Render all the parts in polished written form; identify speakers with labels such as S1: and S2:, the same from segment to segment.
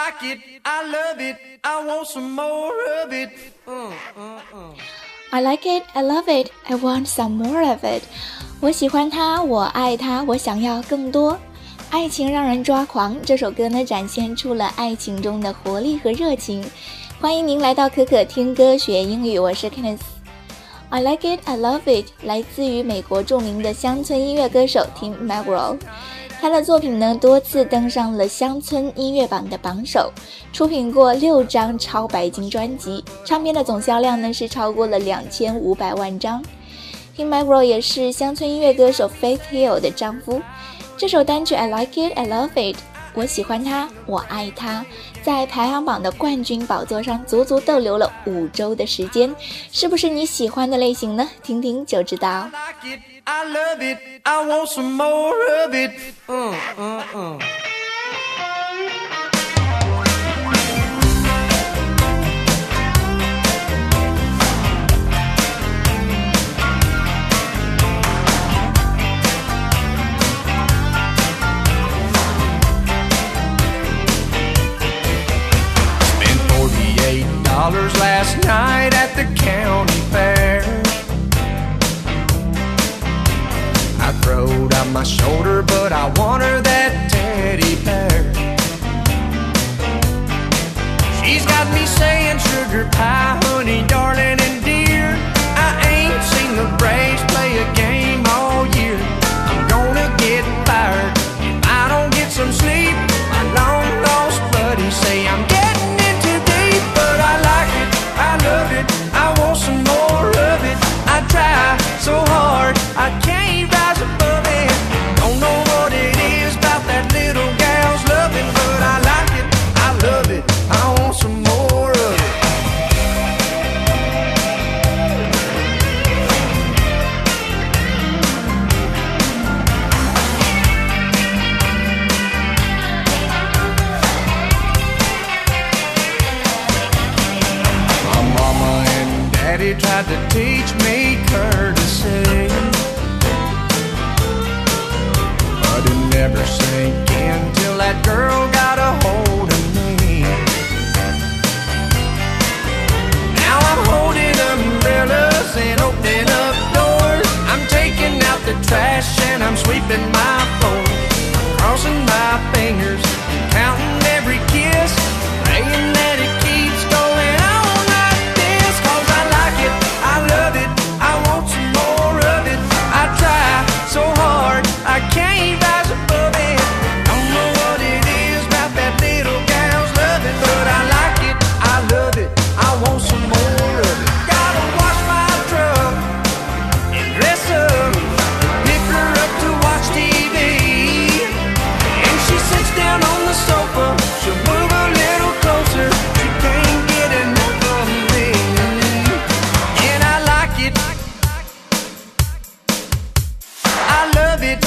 S1: like it, I love it, I want some more of it.
S2: I like it, I love it, I want some more of it. 我喜欢它，我爱它，我想要更多。爱情让人抓狂，这首歌呢展现出了爱情中的活力和热情。欢迎您来到可可听歌学英语，我是 Kenneth。I like it, I love it 来自于美国著名的乡村音乐歌手 Tim McGraw， 他的作品呢多次登上了乡村音乐榜的榜首，出品过6张超白金专辑，唱片的总销量呢是超过了2500万张。Tim McGraw 也是乡村音乐歌手 Faith Hill 的丈夫。这首单曲 I like it, I love it， 我喜欢它，我爱它，在排行榜的冠军宝座上足足逗留了5周的时间，是不是你喜欢的类型呢？听听就知道。
S1: I love it, I want some more of it. Last night at the county fair, I throwed out my shoulder, but I want her that teddy bear. She's got me saying sugar pie, honey, darling, and dear. I ain't seen the Braves play a game all year. I'm gonna get fired if I don't get some sleep. My long lost buddies say I'm getting in too deep, but I like it, I love it, I want some more of it. I try so hard, I can't rise above it. Don't know what it is about that little gal's loving, but I like it, I love it, I want some more of it. My mama and daddy tried to teach me courtesy, but it never sank in till that girl got a hold of me. Now I'm holding umbrellas and opening up doors. I'm taking out the trash and I'm sweeping my floor. I'm crossing my fingers, counting every kiss, praying that it keeps going on like this. 'Cause I like it, I love it, I want some more of it. I try so hard, I can't rise above it. Don't know what it is about that little gal's loving, but I like it, I love it, I want some more of it. Gotta wash my truck and dress up, pick her up to watch TV, and she sits down on the sofa, she'll move a little closer, she can't get enough of me. And I like it, I love it,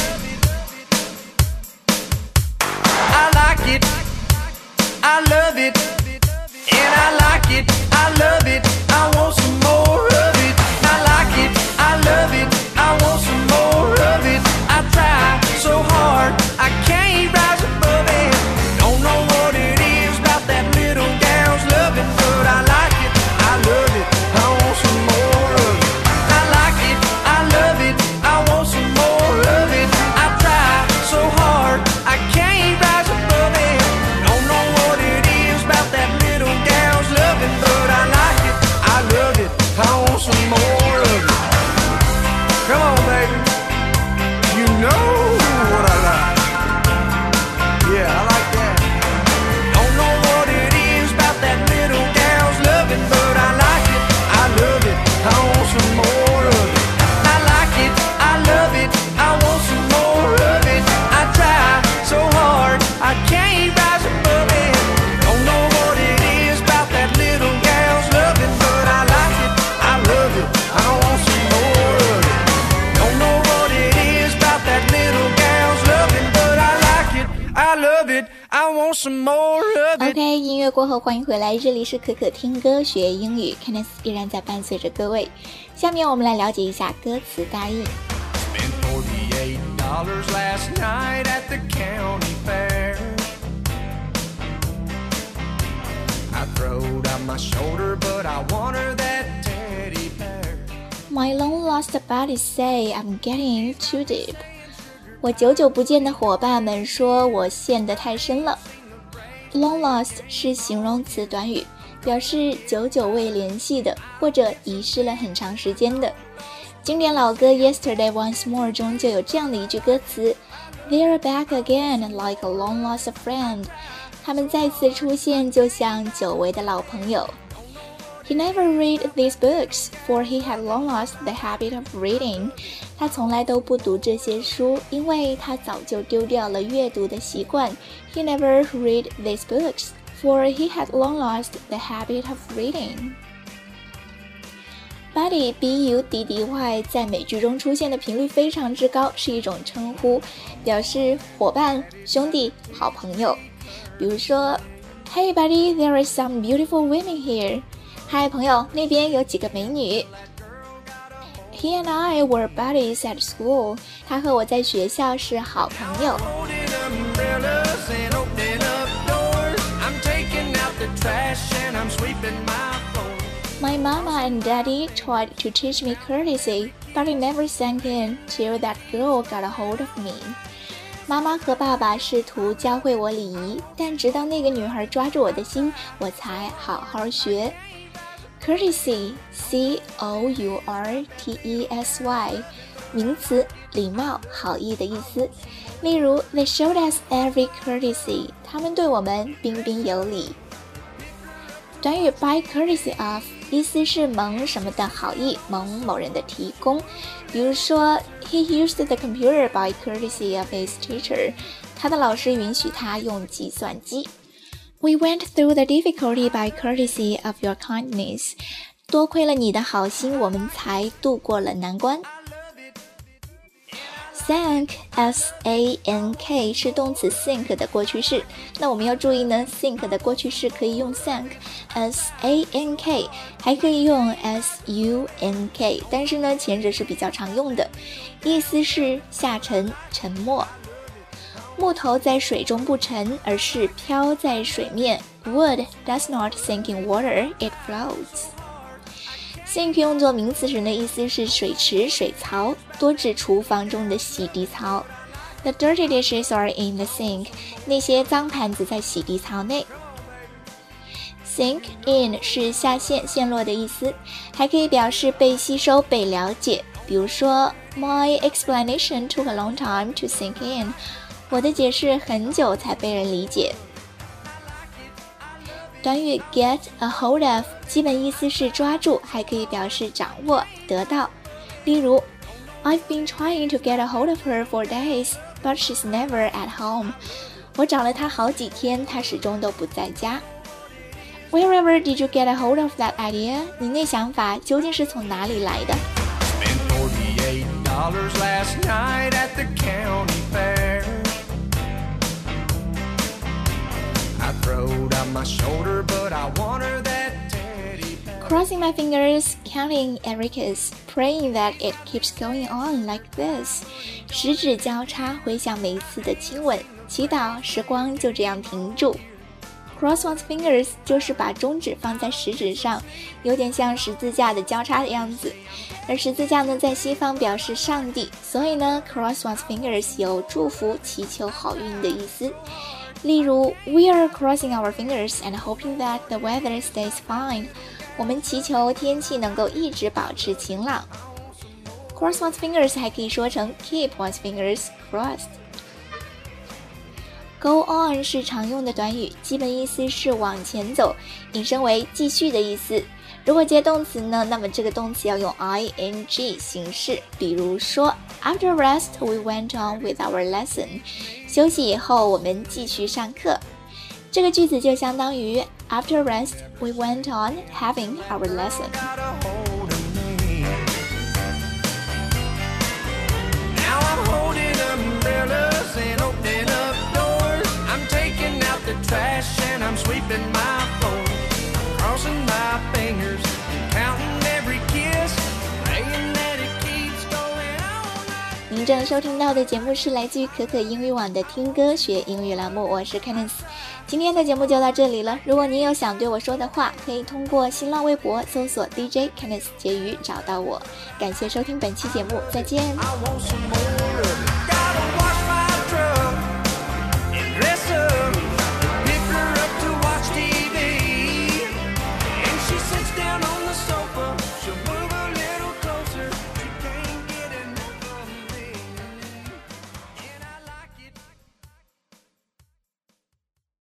S1: I like it, I love it, and I like it, I love it, I want some more of it. I like it, I love it, I want some more of it. I try so hard, I can't rise above it. Don't know what it is about that little gal's loving, but I like it, I love it, I want some more of it. I like it, I love it, I want some more of it. I try so hard, I can't rise above it. Don't know what it is about that little gal's loving, but I like it, I love it, I want some more of it. Come on, baby, you know what I like. Yeah, I like that. Don't know what it is about that little gal's loving, but I like it, I love it, I want some more of it. I like it, I love it, I want some more of it. I try so hard, I can't rise above it. Don't know what it is about that little gal's loving, but I like it, I love it, I want some more of it. Don't know what it is about that little gal's loving, but I like it, I love it, I want some more of it.
S2: OK， 音乐过后欢迎回来，这里是可可听歌学英语 Kenneth 依然在伴随着各位。下面我们来了解一下歌词大意。
S1: Spent $48 last night at the county fair. I throwed out my shoulder, but I want her that teddy bear.
S2: My long lost buddies say I'm getting too deep. 我久久不见的伙伴们说我陷得太深了。Long lost 是形容词短语，表示久久未联系的，或者遗失了很长时间的。经典老歌 Yesterday Once More 中就有这样的一句歌词 They're back again like a long lost friend. 他们再次出现，就像久违的老朋友。He never read these books, for he had long lost the habit of reading. 他从来都不读这些书，因为他早就丢掉了阅读的习惯。He never read these books, for he had long lost the habit of reading. Buddy B-U-D-D-Y 在美剧中出现的频率非常之高，是一种称呼，表示伙伴、兄弟、好朋友。比如说 Hey buddy, there are some beautiful women here. 嗨朋友，那边有几个美女。He and I were buddies at school. 他和我在学校是好朋友。My mama and daddy tried to teach me courtesy, but it never sank in till that girl got a hold of me. 妈妈和爸爸试图教会我礼仪，但直到那个女孩抓住我的心，我才好好学。Courtesy, C-O-U-R-T-E-S-Y 名词，礼貌、好意的意思。例如 They showed us every courtesy 他们对我们彬彬有礼。短语 by courtesy of 意思是蒙什么的好意，蒙某人的提供。比如说 He used the computer by courtesy of his teacher 他的老师允许他用计算机。We went through the difficulty by courtesy of your kindness 多亏了你的好心，我们才度过了难关。Sank, S-A-N-K 是动词 sink 的过去式，那我们要注意呢 sink 的过去式可以用 sank, S-A-N-K 还可以用 S-U-N-K 但是呢前者是比较常用的，意思是下沉、沉没。木头在水中不沉，而是飘在水面。Wood does not sink in water, it floats.Sink 用作名词时的意思是水池、水槽，多指厨房中的洗涤槽。The dirty dishes are in the sink. 那些脏盘子在洗涤槽内。Sink in 是下陷、陷落的意思，还可以表示被吸收、被了解。比如说 My explanation took a long time to sink in. 我的解释很久才被人理解。短语 get a hold of 基本意思是抓住，还可以表示掌握、得到。例如 I've been trying to get a hold of her for days, but she's never at home. 我找了她好几天，她始终都不在家。Wherever did you get a hold of that idea? 你那想法究竟是从哪里来的？
S1: Spent $48 last night at the county fair. I throwed out my shoulder, but I want her that teddy bear.
S2: Crossing my fingers, counting Ericas, praying that it keeps going on like this. 十指交叉，回想每一次的亲吻，祈祷时光就这样停住。Cross one's fingers 就是把中指放在食指上，有点像十字架的交叉的样子。而十字架呢，在西方表示上帝，所以呢 ，cross one's fingers 有祝福、祈求好运的意思。例如 We are crossing our fingers and hoping that the weather stays fine. 我们祈求天气能够一直保持晴朗。Cross one's fingers 还可以说成 keep one's fingers crossed。Go on 是常用的短语，基本意思是往前走，引申为继续的意思。如果接动词呢，那么这个动词要用 ing 形式。比如说 After rest, we went on with our lesson. 休息以后，我们继续上课。这个句子就相当于 After rest, we went on having our lesson.
S1: Now I'm holding umbrellas and opening up doors. I'm taking out the trash and I'm sweeping my floor. I'm crossing my fingers and counting every kiss, praying that it keeps going on.
S2: 您正收听到的节目是来自于可可英语网的听歌学英语栏目，我是 Candice。 今天的节目就到这里了，如果你有想对我说的话，可以通过新浪微博搜索 DJ Candice 婕妤找到我。感谢收听本期节目，再见。